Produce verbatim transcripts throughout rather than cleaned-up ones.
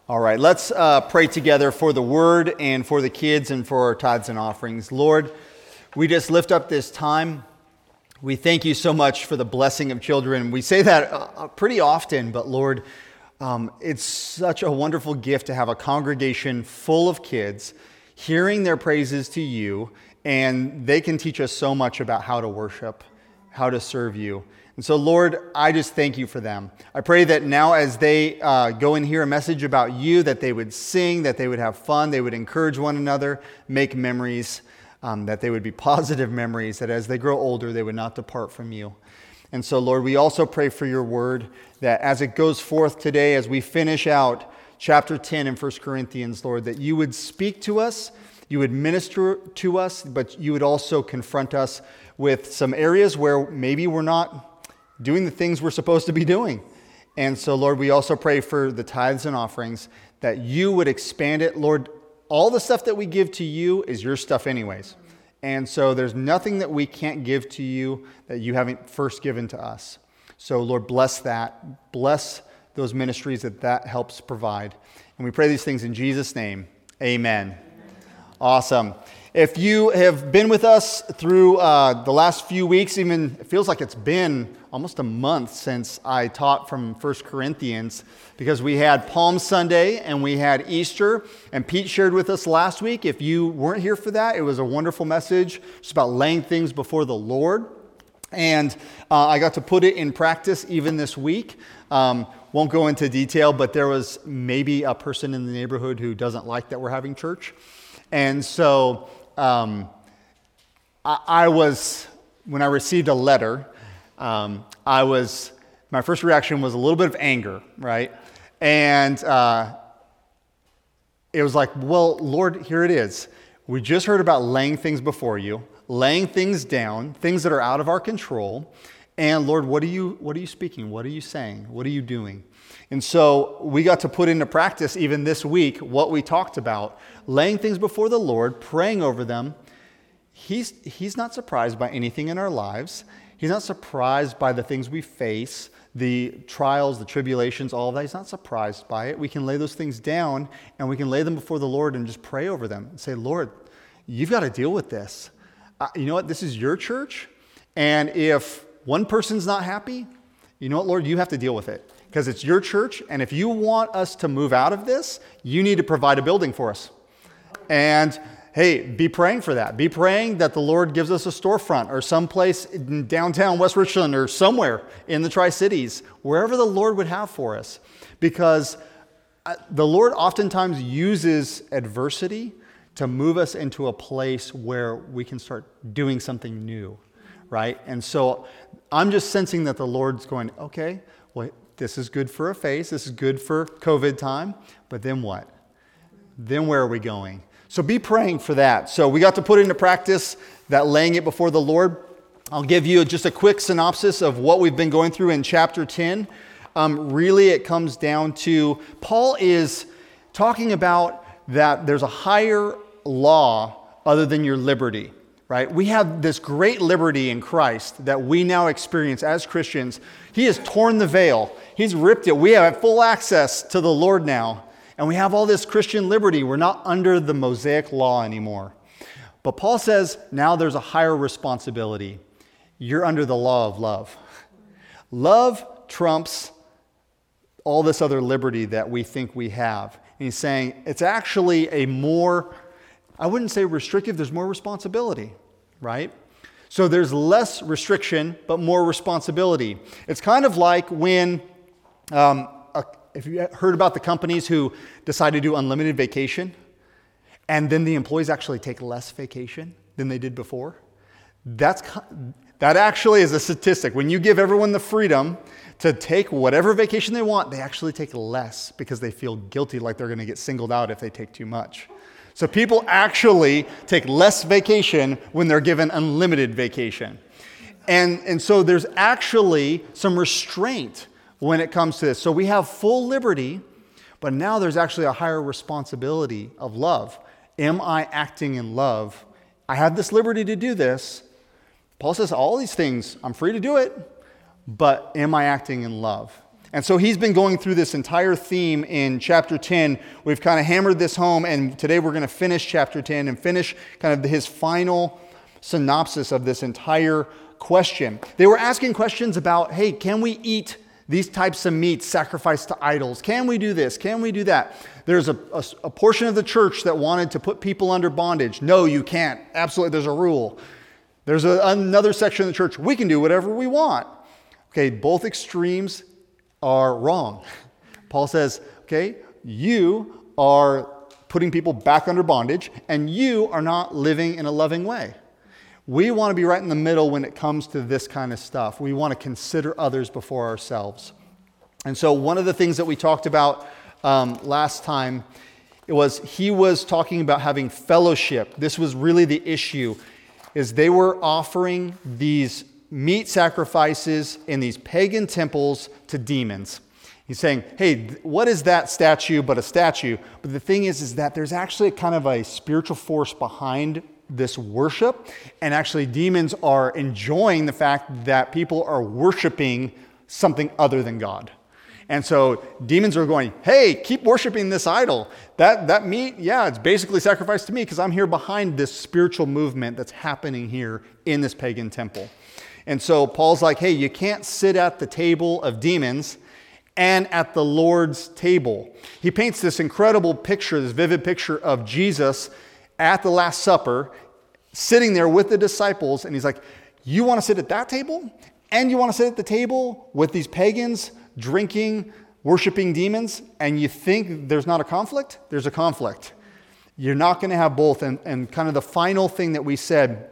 All right, let's uh, pray together for the word and for the kids and for our tithes and offerings. Lord, we just lift up this time. We thank you so much for the blessing of children. We say that uh, pretty often, but Lord, um, it's such a wonderful gift to have a congregation full of kids hearing their praises to you, and they can teach us so much about how to worship, how to serve you. And so, Lord, I just thank you for them. I pray that now as they uh, go and hear a message about you, that they would sing, that they would have fun, they would encourage one another, make memories, um, that they would be positive memories, that as they grow older, they would not depart from you. And so, Lord, we also pray for your word, that as it goes forth today, as we finish out chapter ten in First Corinthians, Lord, that you would speak to us, you would minister to us, but you would also confront us with some areas where maybe we're not doing the things we're supposed to be doing. And so, Lord, we also pray for the tithes and offerings, that you would expand it. Lord, all the stuff that we give to you is your stuff anyways. And so there's nothing that we can't give to you that you haven't first given to us. So, Lord, bless that. Bless those ministries that that helps provide. And we pray these things in Jesus' name. Amen. Amen. Awesome. If you have been with us through uh, the last few weeks, even it feels like it's been almost a month since I taught from First Corinthians, because we had Palm Sunday and we had Easter, and Pete shared with us last week. If you weren't here for that, it was a wonderful message. It's about laying things before the Lord. And uh, I got to put it in practice even this week. Um, won't go into detail, but there was maybe a person in the neighborhood who doesn't like that we're having church. And so um, I, I was, when I received a letter, um, I was, my first reaction was a little bit of anger, right? And uh, it was like, well, Lord, here it is. We just heard about laying things before you, laying things down, things that are out of our control. And Lord, what are you, what are you speaking? What are you saying? What are you doing? And so we got to put into practice even this week what we talked about, laying things before the Lord, praying over them. He's, he's not surprised by anything in our lives. He's not surprised by the things we face, the trials, the tribulations, all of that. He's not surprised by it. We can lay those things down and we can lay them before the Lord and just pray over them and say, Lord, you've got to deal with this. Uh, you know what? This is your church. And if one person's not happy, you know what, Lord, you have to deal with it. Because it's your church, and if you want us to move out of this, you need to provide a building for us. And hey, be praying for that. Be praying that the Lord gives us a storefront or someplace in downtown West Richland or somewhere in the Tri-Cities, wherever the Lord would have for us. Because the Lord oftentimes uses adversity to move us into a place where we can start doing something new, right? And so I'm just sensing that the Lord's going, okay, well, this is good for a phase. This is good for COVID time. But then what? Then where are we going? So be praying for that. So we got to put into practice that laying it before the Lord. I'll give you just a quick synopsis of what we've been going through in chapter ten. Um, really, it comes down to Paul is talking about that there's a higher law other than your liberty. Right? We have this great liberty in Christ that we now experience as Christians. He has torn the veil. He's ripped it. We have full access to the Lord now. And we have all this Christian liberty. We're not under the Mosaic law anymore. But Paul says now there's a higher responsibility. You're under the law of love. Love trumps all this other liberty that we think we have. And he's saying it's actually a more, I wouldn't say restrictive, there's more responsibility, right? So there's less restriction, but more responsibility. It's kind of like when, um, a, if you heard about the companies who decide to do unlimited vacation, and then the employees actually take less vacation than they did before. That's that actually is a statistic. When you give everyone the freedom to take whatever vacation they want, they actually take less because they feel guilty, like they're going to get singled out if they take too much. So people actually take less vacation when they're given unlimited vacation. And, and so there's actually some restraint when it comes to this. So we have full liberty, but now there's actually a higher responsibility of love. Am I acting in love? I have this liberty to do this. Paul says all these things, I'm free to do it, but am I acting in love? And so he's been going through this entire theme in chapter ten. We've kind of hammered this home, and today we're going to finish chapter ten and finish kind of his final synopsis of this entire question. They were asking questions about, hey, can we eat these types of meats sacrificed to idols? Can we do this? Can we do that? There's a, a, a portion of the church that wanted to put people under bondage. No, you can't. Absolutely, there's a rule. There's a, another section of the church, we can do whatever we want. Okay, both extremes are wrong. Paul says, okay, you are putting people back under bondage, and you are not living in a loving way. We want to be right in the middle when it comes to this kind of stuff. We want to consider others before ourselves. And so one of the things that we talked about um, last time, it was he was talking about having fellowship. This was really the issue, is they were offering these meat sacrifices in these pagan temples to demons. He's saying, hey, what is that statue but a statue? But the thing is, is that there's actually kind of a spiritual force behind this worship, and actually demons are enjoying the fact that people are worshiping something other than God. And so demons are going, hey, keep worshiping this idol. That that meat, yeah, it's basically sacrificed to me because I'm here behind this spiritual movement that's happening here in this pagan temple. And so Paul's like, hey, you can't sit at the table of demons and at the Lord's table. He paints this incredible picture, this vivid picture of Jesus at the Last Supper, sitting there with the disciples, and he's like, you want to sit at that table? And you want to sit at the table with these pagans, drinking, worshiping demons, and you think there's not a conflict? There's a conflict. You're not going to have both. And, and kind of the final thing that we said,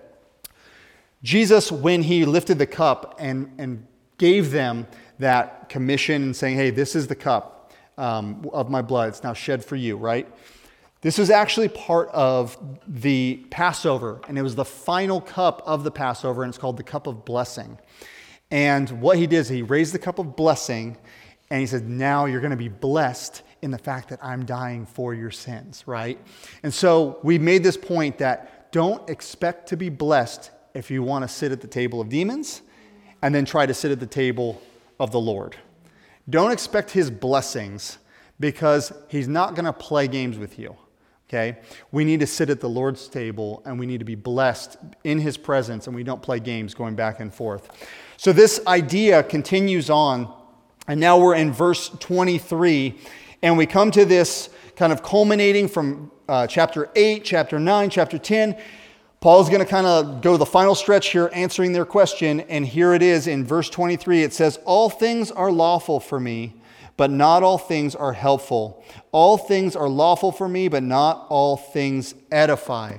Jesus, when he lifted the cup and, and gave them that commission and saying, hey, this is the cup um, of my blood. It's now shed for you, right? This was actually part of the Passover, and it was the final cup of the Passover, and it's called the cup of blessing. And what he did is he raised the cup of blessing, and he said, now you're going to be blessed in the fact that I'm dying for your sins, right? And so we made this point that don't expect to be blessed if you want to sit at the table of demons and then try to sit at the table of the Lord. Don't expect his blessings because he's not going to play games with you. Okay? We need to sit at the Lord's table and we need to be blessed in his presence, and we don't play games going back and forth. So this idea continues on, and now we're in verse twenty-three, and we come to this kind of culminating from uh, chapter eight, chapter nine, chapter ten. Paul's going to kind of go the final stretch here answering their question, and here it is in verse twenty-three. It says, all things are lawful for me, but not all things are helpful. All things are lawful for me, but not all things edify.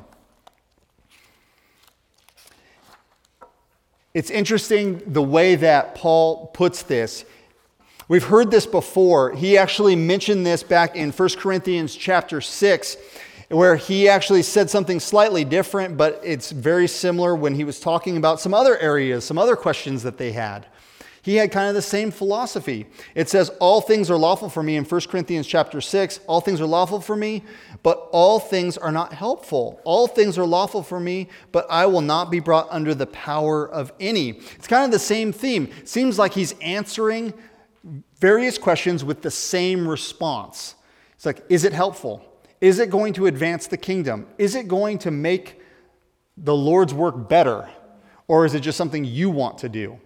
It's interesting the way that Paul puts this. We've heard this before. He actually mentioned this back in First Corinthians chapter six, where he actually said something slightly different, but it's very similar when he was talking about some other areas, some other questions that they had. He had kind of the same philosophy. It says, all things are lawful for me in First Corinthians chapter six. All things are lawful for me, but all things are not helpful. All things are lawful for me, but I will not be brought under the power of any. It's kind of the same theme. It seems like he's answering various questions with the same response. It's like, is it helpful? Is it going to advance the kingdom? Is it going to make the Lord's work better? Or is it just something you want to do?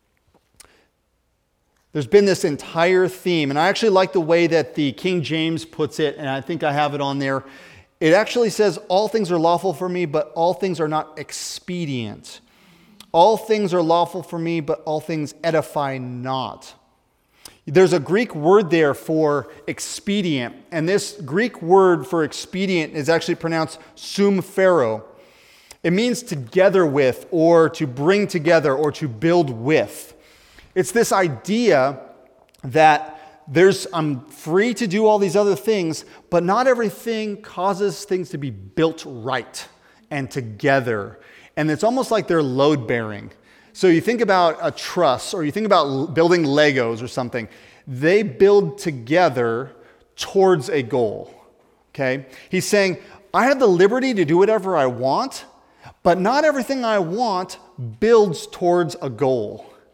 There's been this entire theme, and I actually like the way that the King James puts it, and I think I have it on there. It actually says, all things are lawful for me, but all things are not expedient. All things are lawful for me, but all things edify not. There's a Greek word there for expedient, and this Greek word for expedient is actually pronounced sumphero. It means together with, or to bring together, or to build with. It's this idea that there's I'm free to do all these other things, but not everything causes things to be built right and together. And it's almost like they're load-bearing. So you think about a truss, or you think about building Legos or something. They build together towards a goal. Okay? He's saying, I have the liberty to do whatever I want, but not everything I want builds towards a goal.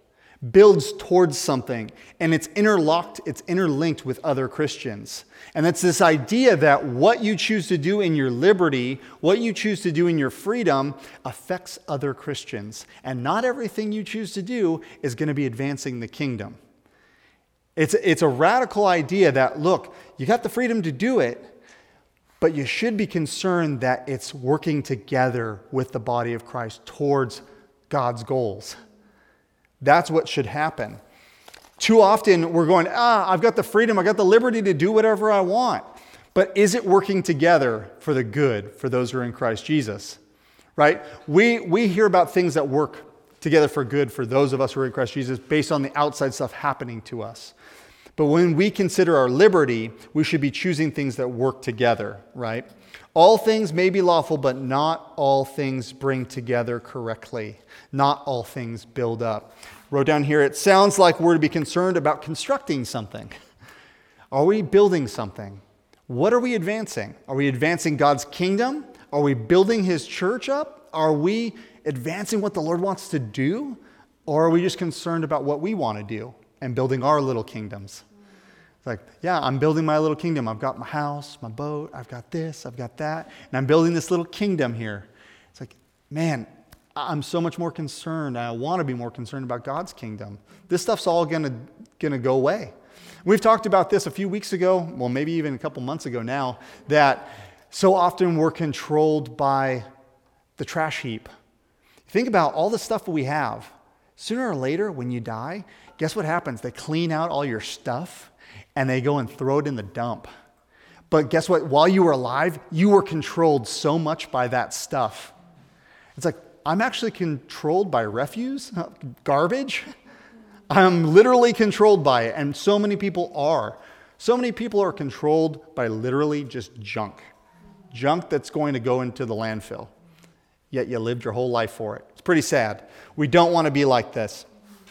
builds towards something, and it's interlocked, it's interlinked with other Christians. And it's this idea that what you choose to do in your liberty, what you choose to do in your freedom, affects other Christians. And not everything you choose to do is going to be advancing the kingdom. It's, it's a radical idea that, look, you got the freedom to do it, but you should be concerned that it's working together with the body of Christ towards God's goals. That's what should happen. Too often we're going, ah, I've got the freedom, I've got the liberty to do whatever I want. But is it working together for the good for those who are in Christ Jesus? Right? We, we hear about things that work together for good for those of us who are in Christ Jesus based on the outside stuff happening to us. But when we consider our liberty, we should be choosing things that work together, right? All things may be lawful, but not all things bring together correctly. Not all things build up. Wrote down here, it sounds like we're to be concerned about constructing something. Are we building something? What are we advancing? Are we advancing God's kingdom? Are we building his church up? Are we advancing what the Lord wants to do? Or are we just concerned about what we want to do and building our little kingdoms? It's like, yeah, I'm building my little kingdom. I've got my house, my boat, I've got this, I've got that, and I'm building this little kingdom here. It's like, man, I'm so much more concerned. I want to be more concerned about God's kingdom. This stuff's all gonna, gonna go away. We've talked about this a few weeks ago, well, maybe even a couple months ago now, that so often we're controlled by the trash heap. Think about all the stuff that we have. Sooner or later, when you die, guess what happens? They clean out all your stuff and they go and throw it in the dump. But guess what? While you were alive, you were controlled so much by that stuff. It's like, I'm actually controlled by refuse, garbage. I'm literally controlled by it, and so many people are. So many people are controlled by literally just junk. Junk that's going to go into the landfill. Yet you lived your whole life for it. It's pretty sad. We don't want to be like this.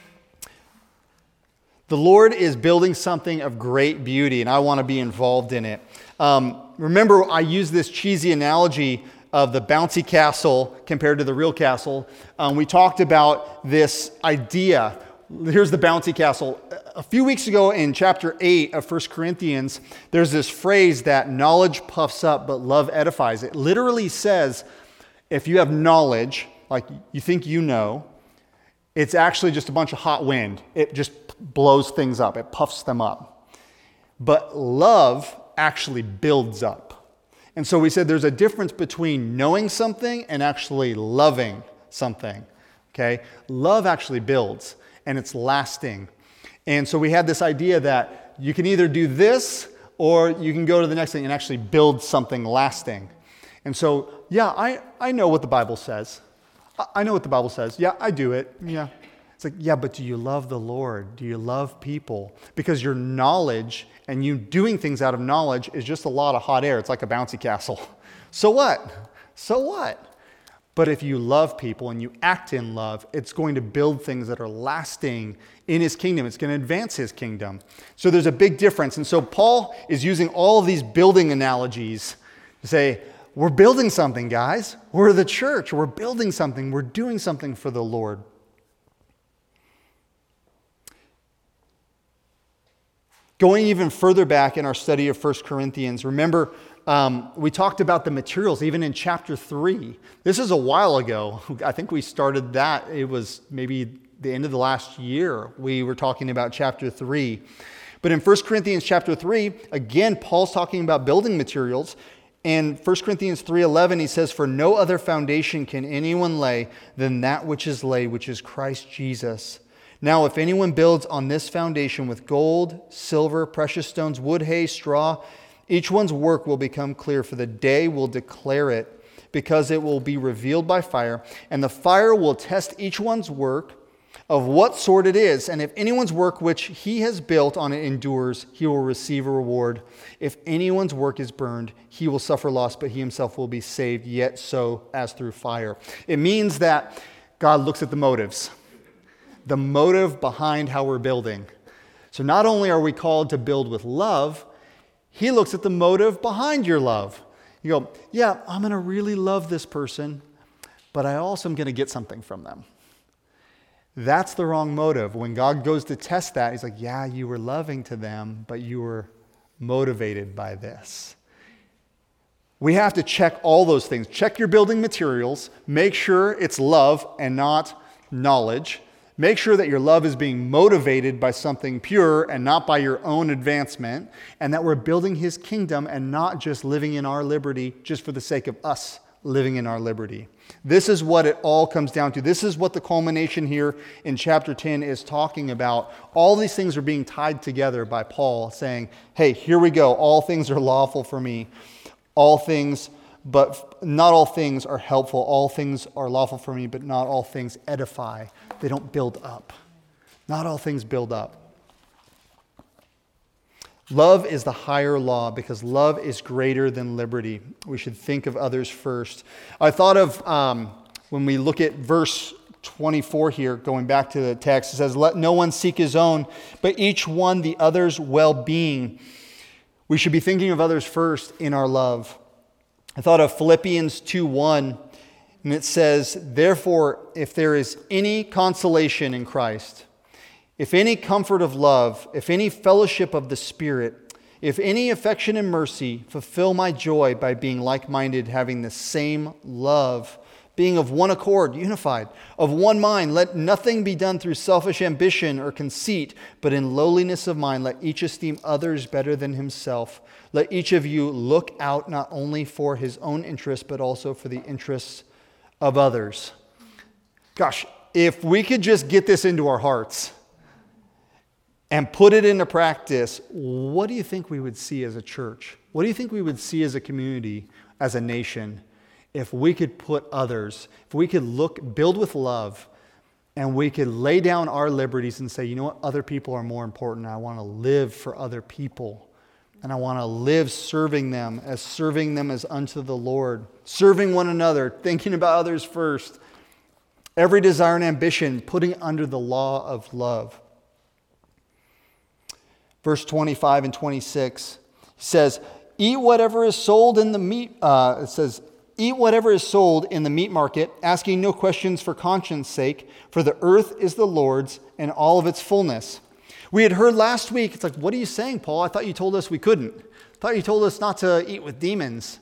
The Lord is building something of great beauty, and I want to be involved in it. Um, remember, I use this cheesy analogy of the bouncy castle compared to the real castle. Um, we talked about this idea. Here's the bouncy castle. A few weeks ago in chapter eight of First Corinthians, there's this phrase that knowledge puffs up, but love edifies. It literally says, if you have knowledge, like you think you know, it's actually just a bunch of hot wind. It just blows things up. It puffs them up. But love actually builds up. And so we said there's a difference between knowing something and actually loving something, okay? Love actually builds, and it's lasting. And so we had this idea that you can either do this or you can go to the next thing and actually build something lasting. And so, yeah, I, I know what the Bible says. I, I know what the Bible says. Yeah, I do it. Yeah. It's like, yeah, but do you love the Lord? Do you love people? Because your knowledge and you doing things out of knowledge is just a lot of hot air. It's like a bouncy castle. So what? So what? But if you love people and you act in love, it's going to build things that are lasting in his kingdom. It's going to advance his kingdom. So there's a big difference. And so Paul is using all of these building analogies to say, we're building something, guys. We're the church. We're building something. We're doing something for the Lord. Going even further back in our study of First Corinthians, remember um, we talked about the materials even in chapter three. This is a while ago. I think we started that. It was maybe the end of the last year we were talking about chapter three. But in First Corinthians chapter three, again, Paul's talking about building materials. And First Corinthians three eleven, he says, "For no other foundation can anyone lay than that which is laid, which is Christ Jesus. Now, if anyone builds on this foundation with gold, silver, precious stones, wood, hay, straw, each one's work will become clear, for the day will declare it, because it will be revealed by fire. And the fire will test each one's work of what sort it is. And if anyone's work which he has built on it endures, he will receive a reward. If anyone's work is burned, he will suffer loss, but he himself will be saved, yet so as through fire." It means that God looks at the motives. The motive behind how we're building. So not only are we called to build with love, he looks at the motive behind your love. You go, yeah, I'm going to really love this person, but I also am going to get something from them. That's the wrong motive. When God goes to test that, he's like, yeah, you were loving to them, but you were motivated by this. We have to check all those things. Check your building materials. Make sure it's love and not knowledge. Make sure that your love is being motivated by something pure and not by your own advancement, and that we're building his kingdom and not just living in our liberty just for the sake of us living in our liberty. This is what it all comes down to. This is what the culmination here in chapter ten is talking about. All these things are being tied together by Paul saying, hey, here we go. All things are lawful for me. All things, but not all things are helpful. All things are lawful for me, but not all things edify. They don't build up. Not all things build up. Love is the higher law because love is greater than liberty. We should think of others first. I thought of um, when we look at verse twenty-four here, going back to the text, it says, let no one seek his own, but each one the other's well-being. We should be thinking of others first in our love. I thought of Philippians two one, and it says, therefore, if there is any consolation in Christ, if any comfort of love, if any fellowship of the Spirit, if any affection and mercy, fulfill my joy by being like-minded, having the same love, being of one accord, unified, of one mind. Let nothing be done through selfish ambition or conceit, but in lowliness of mind, let each esteem others better than himself. Let each of you look out not only for his own interests, but also for the interests of others. Gosh, if we could just get this into our hearts and put it into practice, what do you think we would see as a church? What do you think we would see as a community, as a nation, if we could put others, if we could look, build with love, and we could lay down our liberties and say, you know what, other people are more important. I want to live for other people. And I want to live serving them, as serving them as unto the Lord, serving one another, thinking about others first. Every desire and ambition, putting it under the law of love. Verse twenty-five and twenty-six says, eat whatever is sold in the meat, uh, it says, eat whatever is sold in the meat market, asking no questions for conscience sake, for the earth is the Lord's and all of its fullness. We had heard last week, it's like, what are you saying, Paul? I thought you told us we couldn't. I thought you told us not to eat with demons.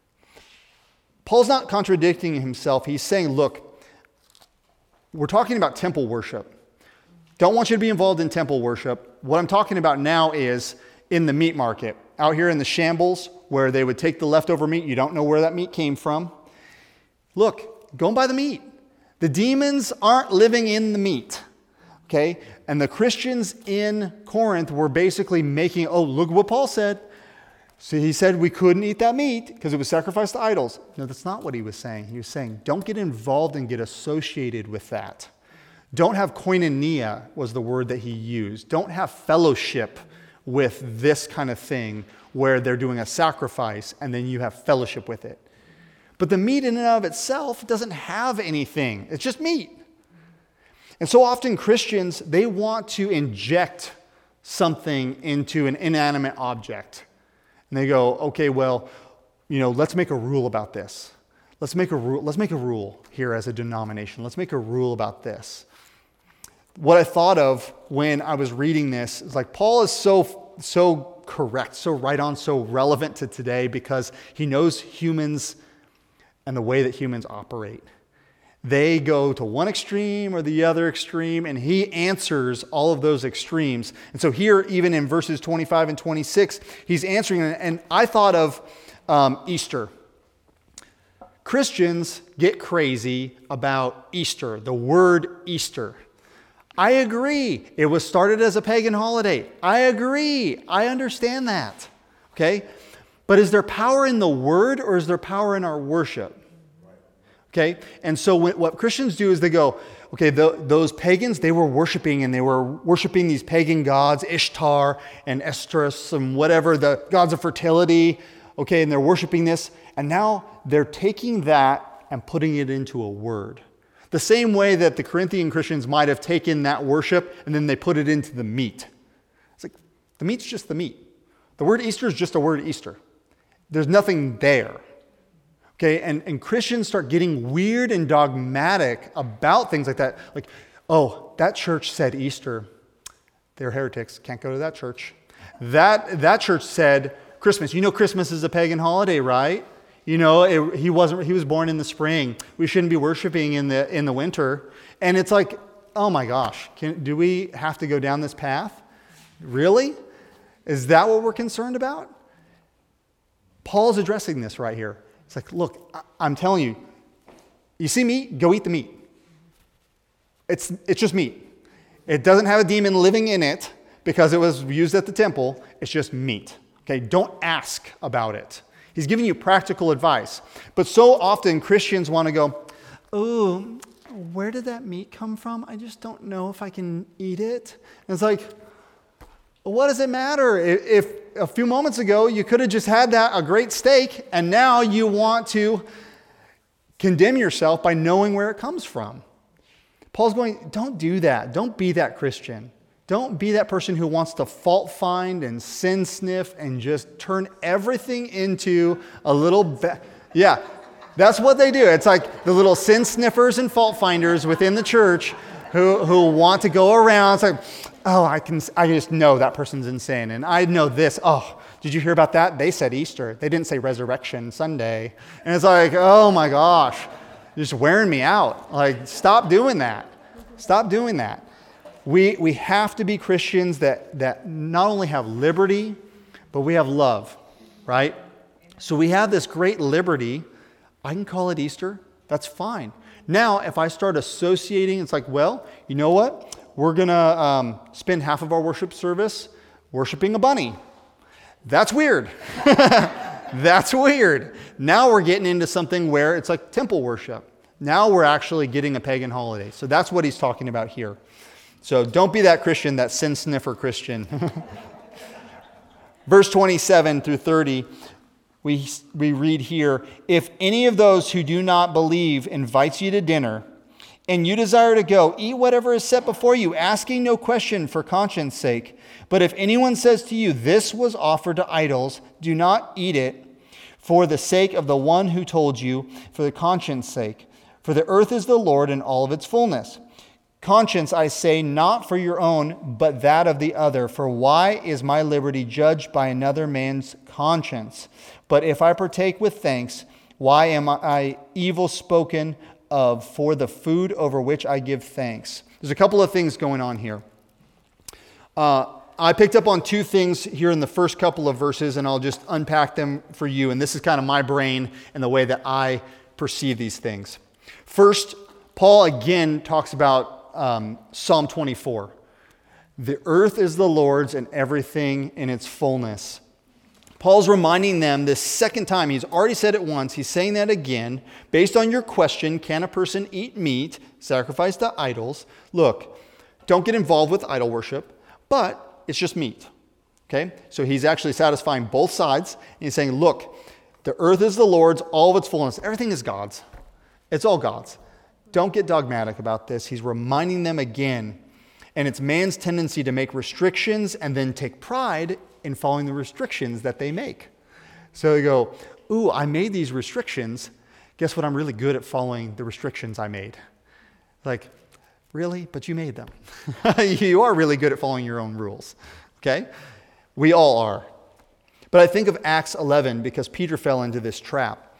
Paul's not contradicting himself. He's saying, look, we're talking about temple worship. Don't want you to be involved in temple worship. What I'm talking about now is in the meat market, out here in the shambles where they would take the leftover meat. You don't know where that meat came from. Look, go and buy the meat. The demons aren't living in the meat, okay? And the Christians in Corinth were basically making, oh, look what Paul said. So he said we couldn't eat that meat because it was sacrificed to idols. No, that's not what he was saying. He was saying, don't get involved and get associated with that. Don't have koinonia was the word that he used. Don't have fellowship with this kind of thing where they're doing a sacrifice and then you have fellowship with it. But the meat in and of itself doesn't have anything. It's just meat. And so often Christians, they want to inject something into an inanimate object. And they go, okay, well, you know, let's make a rule about this. Let's make a rule. Let's make a rule here as a denomination. Let's make a rule about this. What I thought of when I was reading this is like Paul is so so correct, so right on, so relevant to today because he knows humans and the way that humans operate. They go to one extreme or the other extreme, and he answers all of those extremes. And so here, even in verses twenty-five and twenty-six, he's answering, and I thought of um, Easter. Christians get crazy about Easter, the word Easter. I agree. It was started as a pagan holiday. I agree. I understand that. Okay? But is there power in the word or is there power in our worship? Okay? And so what Christians do is they go, okay, the, those pagans, they were worshiping and they were worshiping these pagan gods, Ishtar and Estrus and whatever, the gods of fertility. Okay, and they're worshiping this. And now they're taking that and putting it into a word. The same way that the Corinthian Christians might have taken that worship and then they put it into the meat. It's like, the meat's just the meat. The word Easter is just a word Easter. There's nothing there. Okay, and, and Christians start getting weird and dogmatic about things like that. Like, Oh, that church said Easter. They're heretics. Can't go to that church. That, that church said Christmas. You know Christmas is a pagan holiday, right? You know, it, he wasn't. He was born in the spring. We shouldn't be worshiping in the in the winter. And it's like, oh my gosh, can, do we have to go down this path? Really? Is that what we're concerned about? Paul's addressing this right here. It's like, look, I, I'm telling you, you see meat? Go eat the meat. It's it's just meat. It doesn't have a demon living in it because it was used at the temple. It's just meat. Okay, don't ask about it. He's giving you practical advice. But so often Christians want to go, oh, where did that meat come from? I just don't know if I can eat it. And it's like, what does it matter? If, if a few moments ago you could have just had that, a great steak, and now you want to condemn yourself by knowing where it comes from. Paul's going, don't do that. Don't be that Christian. Don't be that person who wants to fault find and sin sniff and just turn everything into a little... Ba- yeah, that's what they do. It's like the little sin sniffers and fault finders within the church who, who want to go around. It's like, oh, I can. I just know that person's insane. And I know this. Oh, did you hear about that? They said Easter. They didn't say Resurrection Sunday. And it's like, oh my gosh, you're just wearing me out. Like, stop doing that. Stop doing that. We, we have to be Christians that, that not only have liberty, but we have love, right? So we have this great liberty. I can call it Easter. That's fine. Now, if I start associating, it's like, well, you know what? We're going to um, spend half of our worship service worshiping a bunny. That's weird. That's weird. Now we're getting into something where it's like temple worship. Now we're actually getting a pagan holiday. So that's what he's talking about here. So don't be that Christian, that sin sniffer Christian. Verse twenty-seven through thirty, we, we read here, if any of those who do not believe invites you to dinner, and you desire to go, eat whatever is set before you, asking no question for conscience sake. But if anyone says to you, this was offered to idols, do not eat it for the sake of the one who told you, for the conscience sake. For the earth is the Lord and all of its fullness. Conscience, I say, not for your own, but that of the other. For why is my liberty judged by another man's conscience? But if I partake with thanks, why am I evil spoken of for the food over which I give thanks? There's a couple of things going on here. Uh, I picked up on two things here in the first couple of verses, and I'll just unpack them for you. And this is kind of my brain and the way that I perceive these things. First, Paul again talks about um, Psalm twenty-four. The earth is the Lord's and everything in its fullness. Paul's reminding them this second time. He's already said it once. He's saying that again. Based on your question, can a person eat meat sacrificed to idols? Look, don't get involved with idol worship, but it's just meat. Okay? So he's actually satisfying both sides. And he's saying, look, the earth is the Lord's, all of its fullness. Everything is God's. It's all God's. Don't get dogmatic about this. He's reminding them again. And it's man's tendency to make restrictions and then take pride in following the restrictions that they make. So you go, ooh, I made these restrictions. Guess what? I'm really good at following the restrictions I made. Like, really? But you made them. You are really good at following your own rules. Okay? We all are. But I think of Acts eleven because Peter fell into this trap.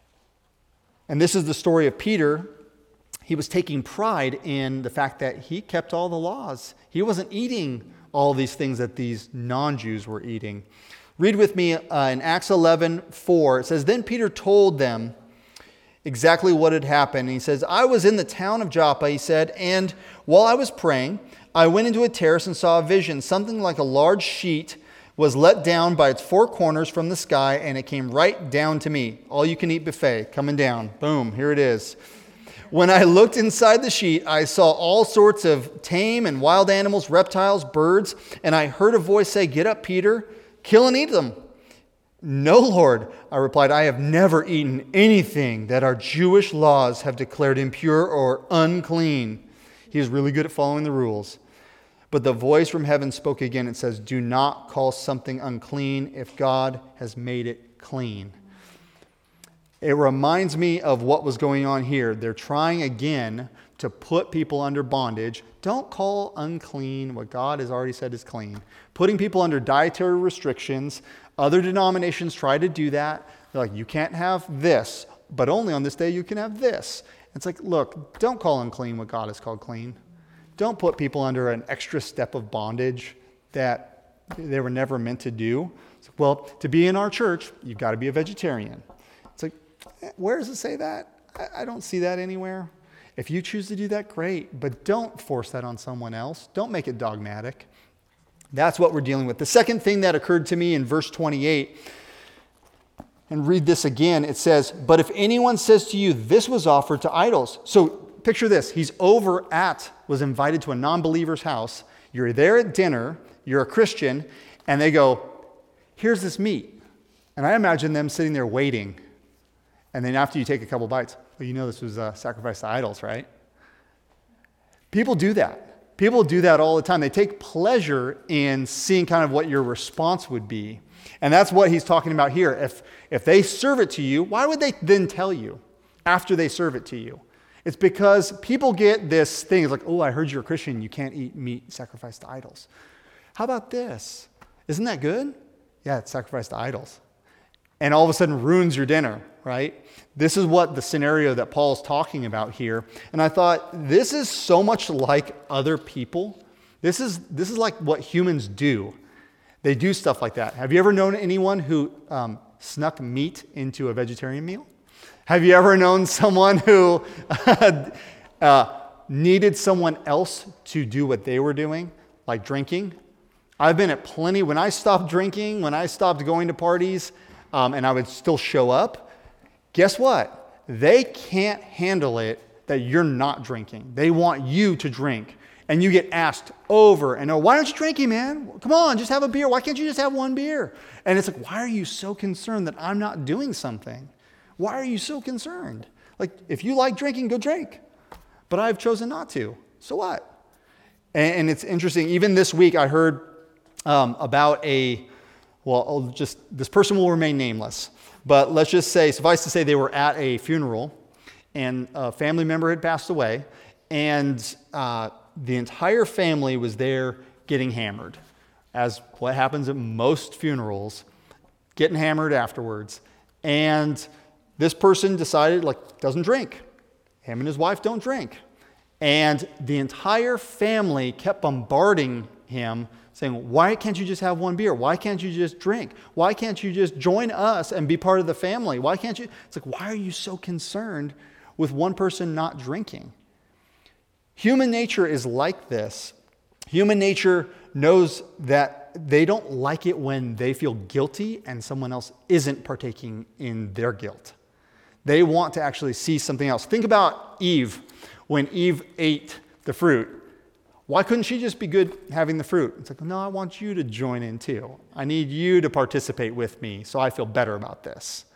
And this is the story of Peter. He was taking pride in the fact that he kept all the laws. He wasn't eating all these things that these non-Jews were eating. Read with me uh, in Acts eleven four. It says, then Peter told them exactly what had happened. He says, I was in the town of Joppa, he said, and while I was praying, I went into a terrace and saw a vision. Something like a large sheet was let down by its four corners from the sky, and it came right down to me. All-you-can-eat buffet coming down. Boom, here it is. When I looked inside the sheet, I saw all sorts of tame and wild animals, reptiles, birds, and I heard a voice say, get up, Peter, kill and eat them. No, Lord, I replied, I have never eaten anything that our Jewish laws have declared impure or unclean. He is really good at following the rules. But the voice from heaven spoke again. It says, do not call something unclean if God has made it clean. It reminds me of what was going on here. They're trying again to put people under bondage. Don't call unclean what God has already said is clean. Putting people under dietary restrictions. Other denominations try to do that. They're like, you can't have this, but only on this day you can have this. It's like, look, don't call unclean what God has called clean. Don't put people under an extra step of bondage that they were never meant to do. It's like, well, to be in our church, you've got to be a vegetarian. It's like, where does it say that? I, I don't see that anywhere. If you choose to do that, great, but don't force that on someone else. Don't make it dogmatic. That's what we're dealing with. The second thing that occurred to me in verse twenty-eight, and read this again, it says, but if anyone says to you, this was offered to idols. So picture this. He's over at, was invited to a non-believer's house. You're there at dinner. You're a Christian. And they go, here's this meat. And I imagine them sitting there waiting. And then after you take a couple bites, well, you know this was a sacrifice to idols, right? People do that. People do that all the time. They take pleasure in seeing kind of what your response would be. And that's what he's talking about here. If, if they serve it to you, why would they then tell you after they serve it to you? It's because people get this thing. It's like, oh, I heard you're a Christian. You can't eat meat sacrificed to idols. How about this? Isn't that good? Yeah, it's sacrificed to idols. And all of a sudden ruins your dinner, right? This is what the scenario that Paul's talking about here. And I thought, this is so much like other people. This is, this is like what humans do. They do stuff like that. Have you ever known anyone who um, snuck meat into a vegetarian meal? Have you ever known someone who uh, needed someone else to do what they were doing, like drinking? I've been at plenty. When I stopped drinking, when I stopped going to parties, um, and I would still show up, guess what? They can't handle it that you're not drinking. They want you to drink. And you get asked over and over, why aren't you drinking, man? Come on, just have a beer. Why can't you just have one beer? And it's like, why are you so concerned that I'm not doing something? Why are you so concerned? Like, if you like drinking, go drink. But I've chosen not to. So what? And, and it's interesting. Even this week, I heard um, about a, well, I'll just this person will remain nameless. But let's just say, suffice to say, they were at a funeral, and a family member had passed away, and uh, the entire family was there getting hammered, as what happens at most funerals, getting hammered afterwards. And this person decided, like, doesn't drink. Him and his wife don't drink. And the entire family kept bombarding him, saying, why can't you just have one beer? Why can't you just drink? Why can't you just join us and be part of the family? Why can't you? It's like, why are you so concerned with one person not drinking? Human nature is like this. Human nature knows that they don't like it when they feel guilty and someone else isn't partaking in their guilt. They want to actually see something else. Think about Eve. When Eve ate the fruit, why couldn't she just be good having the fruit? It's like, no, I want you to join in too. I need you to participate with me so I feel better about this.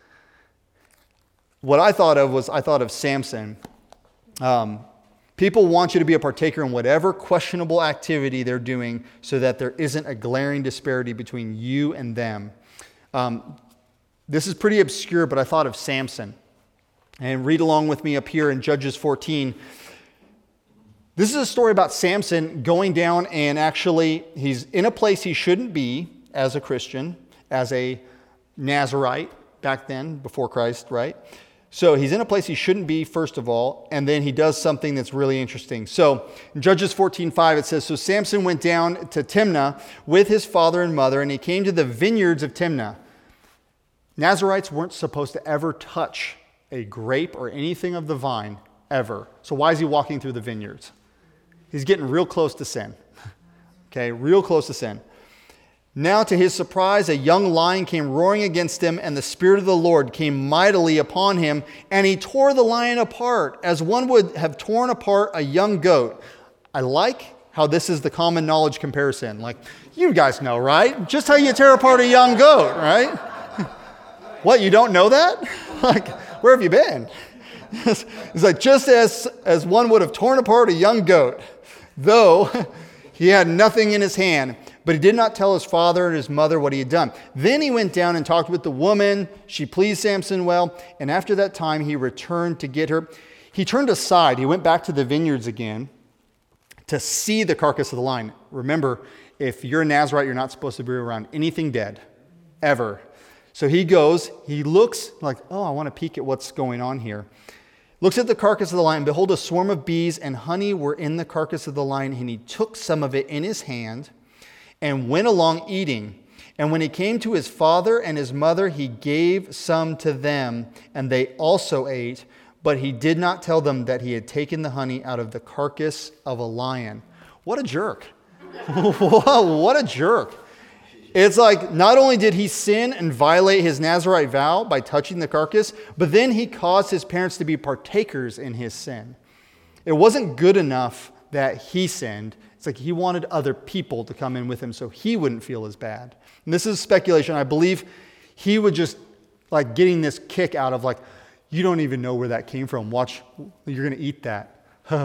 What I thought of was, I thought of Samson. Um, People want you to be a partaker in whatever questionable activity they're doing so that there isn't a glaring disparity between you and them. Um, this is pretty obscure, but I thought of Samson. And read along with me up here in Judges fourteen. This is a story about Samson going down and actually he's in a place he shouldn't be as a Christian, as a Nazirite back then, before Christ, right? So he's in a place he shouldn't be, first of all, and then he does something that's really interesting. So in Judges fourteen five, it says, so Samson went down to Timnah with his father and mother, and he came to the vineyards of Timnah. Nazirites weren't supposed to ever touch a grape or anything of the vine, ever. So why is he walking through the vineyards? He's getting real close to sin. Okay, real close to sin. Now, to his surprise, a young lion came roaring against him, and the Spirit of the Lord came mightily upon him, and he tore the lion apart, as one would have torn apart a young goat. I like how this is the common knowledge comparison. Like, you guys know, right? Just how you tear apart a young goat, right? What, you don't know that? Like, where have you been? It's like, just as, as one would have torn apart a young goat, though he had nothing in his hand. But he did not tell his father and his mother what he had done. Then he went down and talked with the woman. She pleased Samson well. And after that time, he returned to get her. he turned aside. He went back to the vineyards again to see the carcass of the lion. Remember, if you're a Nazirite, you're not supposed to be around anything dead, ever. So he goes, he looks like, oh, I want to peek at what's going on here. Looks at the carcass of the lion. Behold, a swarm of bees and honey were in the carcass of the lion, and he took some of it in his hand and went along eating. And when he came to his father and his mother, he gave some to them, and they also ate. But he did not tell them that he had taken the honey out of the carcass of a lion. What a jerk. What a jerk. It's like, not only did he sin and violate his Nazirite vow by touching the carcass, but then he caused his parents to be partakers in his sin. It wasn't good enough that he sinned. It's like he wanted other people to come in with him so he wouldn't feel as bad. And this is speculation. I believe he would just like getting this kick out of like, you don't even know where that came from. Watch, you're going to eat that.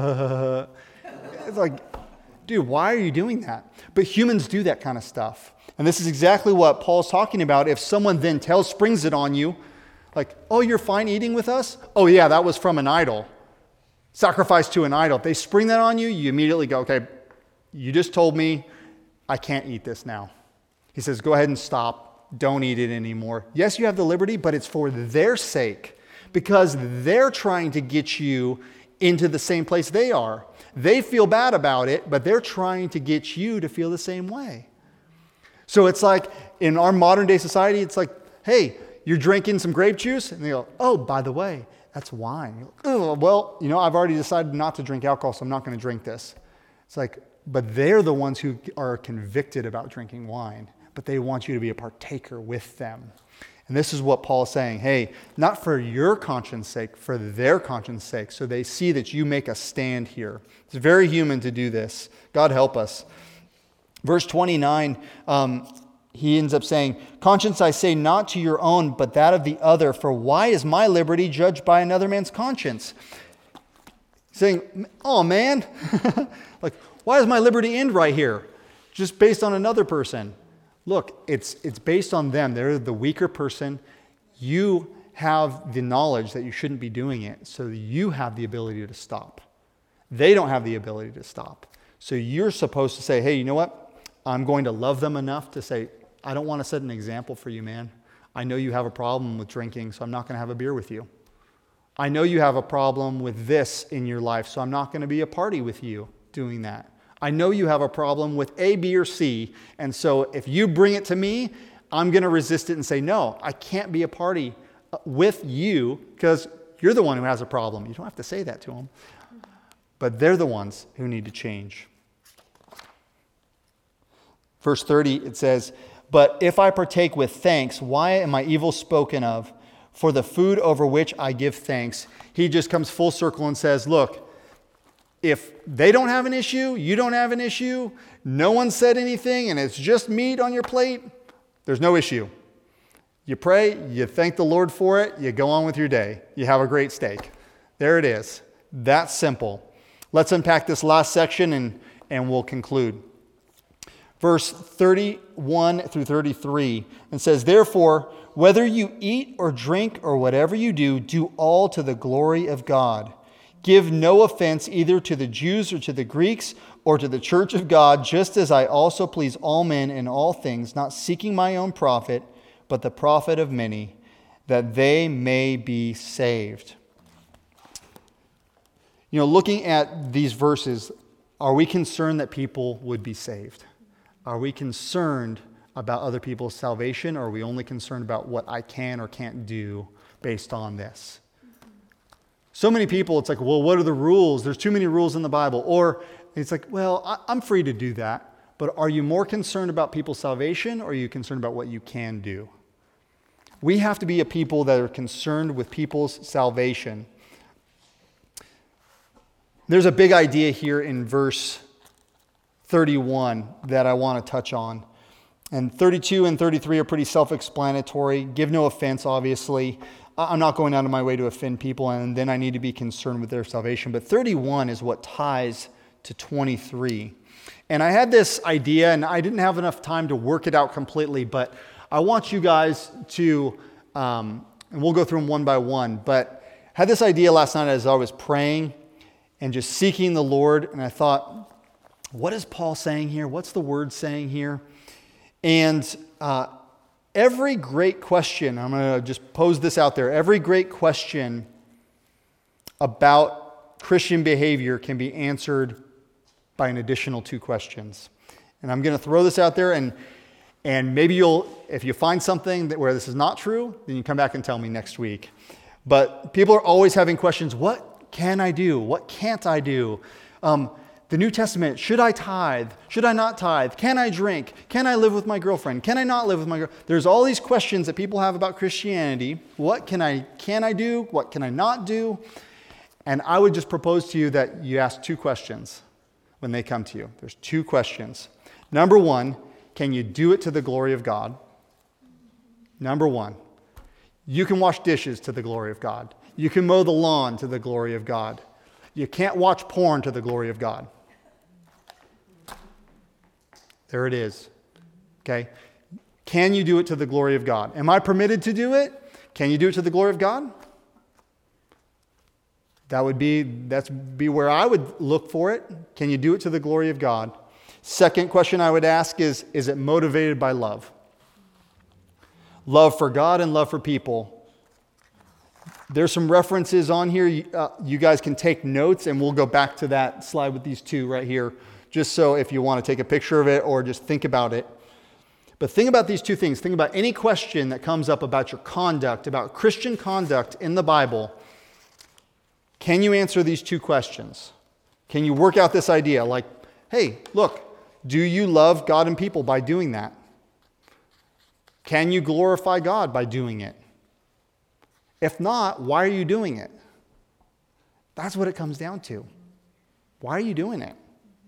It's like, dude, why are you doing that? But humans do that kind of stuff. And this is exactly what Paul's talking about. If someone then tells, springs it on you, like, oh, you're fine eating with us? Oh, yeah, that was from an idol. Sacrifice to an idol. If they spring that on you, you immediately go, okay, you just told me I can't eat this now. He says, go ahead and stop. Don't eat it anymore. Yes, you have the liberty, but it's for their sake because they're trying to get you into the same place they are. They feel bad about it, but they're trying to get you to feel the same way. So it's like in our modern day society, it's like, hey, you're drinking some grape juice? And they go, oh, by the way, that's wine. Oh, well, you know, I've already decided not to drink alcohol, so I'm not going to drink this. It's like, but they're the ones who are convicted about drinking wine, but they want you to be a partaker with them. And this is what Paul is saying. Hey, not for your conscience sake, for their conscience sake, so they see that you make a stand here. It's very human to do this. God help us. Verse twenty-nine, um, he ends up saying, conscience I say not to your own, but that of the other. For why is my liberty judged by another man's conscience? Saying, oh man, like, why does my liberty end right here? Just based on another person. Look, it's it's based on them. They're the weaker person. You have the knowledge that you shouldn't be doing it, so you have the ability to stop. They don't have the ability to stop. So you're supposed to say, hey, you know what? I'm going to love them enough to say, I don't want to set an example for you, man. I know you have a problem with drinking, so I'm not going to have a beer with you. I know you have a problem with this in your life, so I'm not going to be a party with you doing that. I know you have a problem with A, B, or C, and so if you bring it to me, I'm going to resist it and say, no, I can't be a party with you because you're the one who has a problem. You don't have to say that to them. But they're the ones who need to change. Verse thirty, it says, but if I partake with thanks, why am I evil spoken of? For the food over which I give thanks. He just comes full circle and says, look, if they don't have an issue, you don't have an issue, no one said anything, and it's just meat on your plate, there's no issue. You pray, you thank the Lord for it, you go on with your day. You have a great steak. There it is. That's simple. Let's unpack this last section and, and we'll conclude. Verse thirty-one through thirty-three, and says, therefore, whether you eat or drink or whatever you do, do all to the glory of God. Give no offense either to the Jews or to the Greeks or to the church of God, just as I also please all men in all things, not seeking my own profit, but the profit of many, that they may be saved. You know, looking at these verses, are we concerned that people would be saved? Are we concerned about other people's salvation, or are we only concerned about what I can or can't do based on this? So many people, it's like, well, what are the rules? There's too many rules in the Bible. Or it's like, well, I, I'm free to do that. But are you more concerned about people's salvation, or are you concerned about what you can do? We have to be a people that are concerned with people's salvation. There's a big idea here in verse thirty-one that I want to touch on. And thirty-two and thirty-three are pretty self-explanatory. Give no offense, obviously. I'm not going out of my way to offend people, and then I need to be concerned with their salvation. But thirty-one is what ties to twenty-three. And I had this idea, and I didn't have enough time to work it out completely, but I want you guys to, um, and we'll go through them one by one, but had this idea last night as I was praying and just seeking the Lord, and I thought, what is Paul saying here? What's the word saying here? And uh, every great question, I'm going to just pose this out there, every great question about Christian behavior can be answered by an additional two questions. And I'm going to throw this out there, and and maybe you'll, if you find something that where this is not true, then you come back and tell me next week. But people are always having questions. What can I do? What can't I do? Um, the New Testament, should I tithe? Should I not tithe? Can I drink? Can I live with my girlfriend? Can I not live with my girlfriend? There's all these questions that people have about Christianity. What can I, can I do? What can I not do? And I would just propose to you that you ask two questions when they come to you. There's two questions. Number one, can you do it to the glory of God? Number one, you can wash dishes to the glory of God. You can mow the lawn to the glory of God. You can't watch porn to the glory of God. There it is. Okay? Can you do it to the glory of God? Am I permitted to do it? Can you do it to the glory of God? That would be, that's be where I would look for it. Can you do it to the glory of God? Second question I would ask is, is it motivated by love? Love for God and love for people. There's some references on here. Uh, you guys can take notes, and we'll go back to that slide with these two right here, just so if you want to take a picture of it or just think about it. But think about these two things. Think about any question that comes up about your conduct, about Christian conduct in the Bible. Can you answer these two questions? Can you work out this idea like, hey, look, do you love God and people by doing that? Can you glorify God by doing it? If not, why are you doing it? That's what it comes down to. Why are you doing it?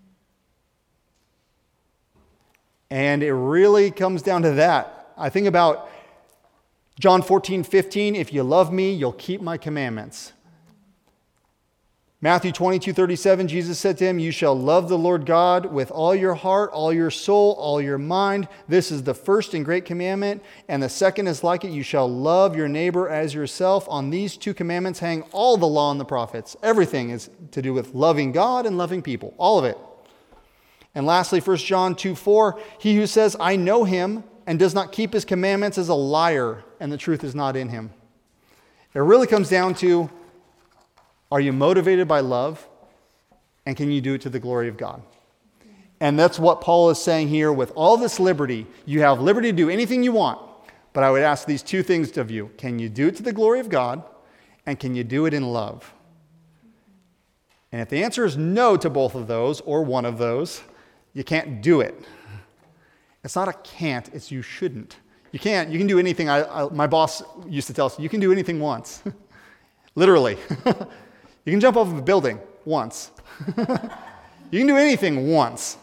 And it really comes down to that. I think about John fourteen fifteen, if you love me, you'll keep my commandments. Matthew twenty-two thirty-seven, Jesus said to him, you shall love the Lord God with all your heart, all your soul, all your mind. This is the first and great commandment. And the second is like it. You shall love your neighbor as yourself. On these two commandments hang all the law and the prophets. Everything is to do with loving God and loving people. All of it. And lastly, First John two four, he who says, I know him and does not keep his commandments is a liar, and the truth is not in him. It really comes down to, are you motivated by love? And can you do it to the glory of God? And that's what Paul is saying here with all this liberty. You have liberty to do anything you want. But I would ask these two things of you. Can you do it to the glory of God? And can you do it in love? And if the answer is no to both of those, or one of those, you can't do it. It's not a can't, it's you shouldn't. You can't, you can do anything. I, I, my boss used to tell us, you can do anything once. Literally. You can jump off of a building once. You can do anything once.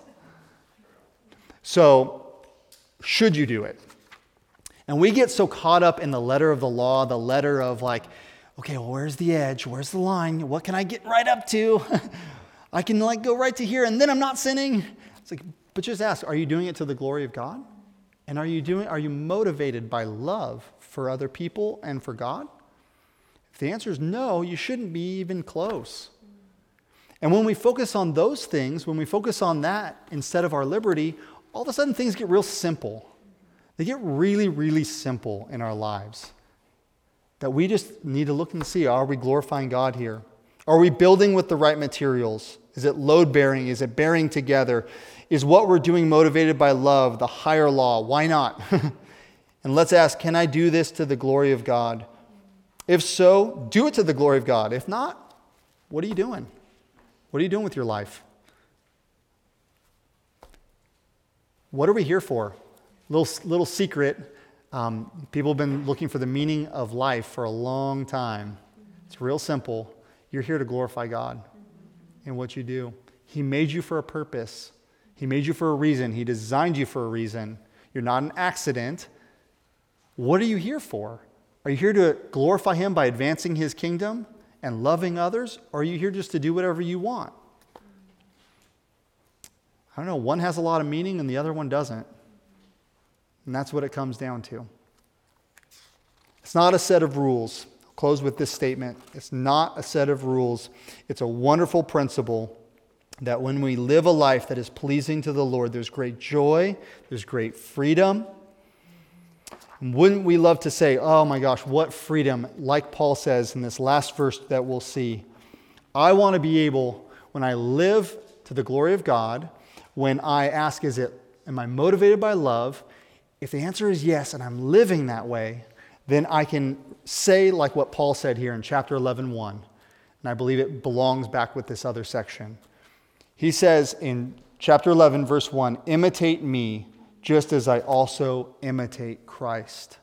So, should you do it? And we get so caught up in the letter of the law, the letter of like, okay, well, where's the edge? Where's the line? What can I get right up to? I can like go right to here and then I'm not sinning. It's like, but just ask, are you doing it to the glory of God? And are you doing, are you motivated by love for other people and for God? If the answer is no, you shouldn't be even close. And when we focus on those things, when we focus on that instead of our liberty, all of a sudden things get real simple. They get really, really simple in our lives. That we just need to look and see, are we glorifying God here? Are we building with the right materials? Is it load bearing? Is it bearing together? Is what we're doing motivated by love, the higher law? Why not? And let's ask, can I do this to the glory of God? If so, do it to the glory of God. If not, what are you doing? What are you doing with your life? What are we here for? Little, little secret. Um, people have been looking for the meaning of life for a long time. It's real simple. You're here to glorify God in what you do. He made you for a purpose. He made you for a reason. He designed you for a reason. You're not an accident. What are you here for? Are you here to glorify Him by advancing His kingdom and loving others? Or are you here just to do whatever you want? I don't know. One has a lot of meaning and the other one doesn't. And that's what it comes down to. It's not a set of rules. close with this statement. It's not a set of rules. It's a wonderful principle that when we live a life that is pleasing to the Lord, there's great joy, there's great freedom. And wouldn't we love to say, oh my gosh, what freedom, like Paul says in this last verse that we'll see. I want to be able, when I live to the glory of God, when I ask, is it, am I motivated by love? If the answer is yes, and I'm living that way, then I can say like what Paul said here in chapter eleven, one. And I believe it belongs back with this other section. He says in chapter eleven, verse one, imitate me just as I also imitate Christ.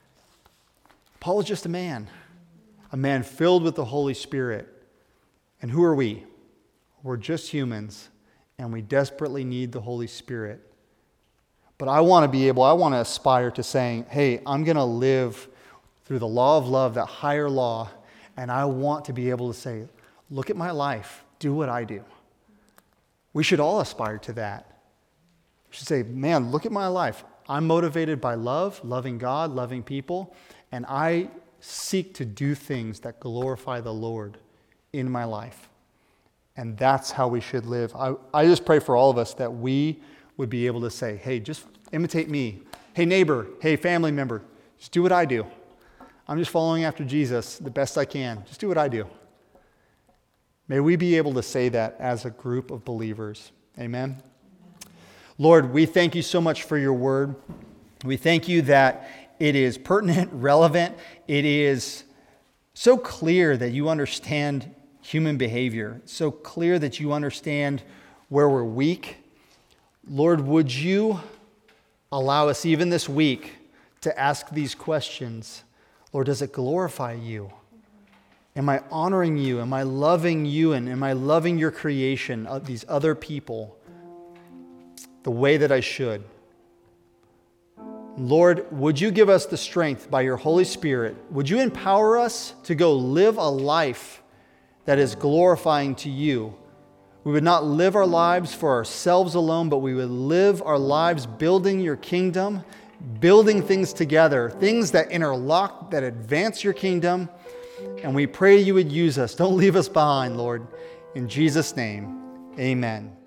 Paul is just a man, a man filled with the Holy Spirit. And who are we? We're just humans, and we desperately need the Holy Spirit. But I want to be able, I want to aspire to saying, hey, I'm going to live through the law of love, that higher law, and I want to be able to say, look at my life, do what I do. We should all aspire to that. We should say, man, look at my life. I'm motivated by love, loving God, loving people, and I seek to do things that glorify the Lord in my life. And that's how we should live. I, I just pray for all of us that we would be able to say, hey, just imitate me. Hey, neighbor, hey, family member, just do what I do. I'm just following after Jesus the best I can. Just do what I do. May we be able to say that as a group of believers. Amen. Lord, we thank you so much for your word. We thank you that it is pertinent, relevant. It is so clear that you understand human behavior. It's so clear that you understand where we're weak. Lord, would you allow us even this week to ask these questions? Lord, does it glorify you? Am I honoring you? Am I loving you? And am I loving your creation, of these other people, the way that I should? Lord, would you give us the strength by your Holy Spirit? Would you empower us to go live a life that is glorifying to you? We would not live our lives for ourselves alone, but we would live our lives building your kingdom, building things together, things that interlock, that advance your kingdom. And we pray you would use us. Don't leave us behind, Lord. In Jesus' name, amen.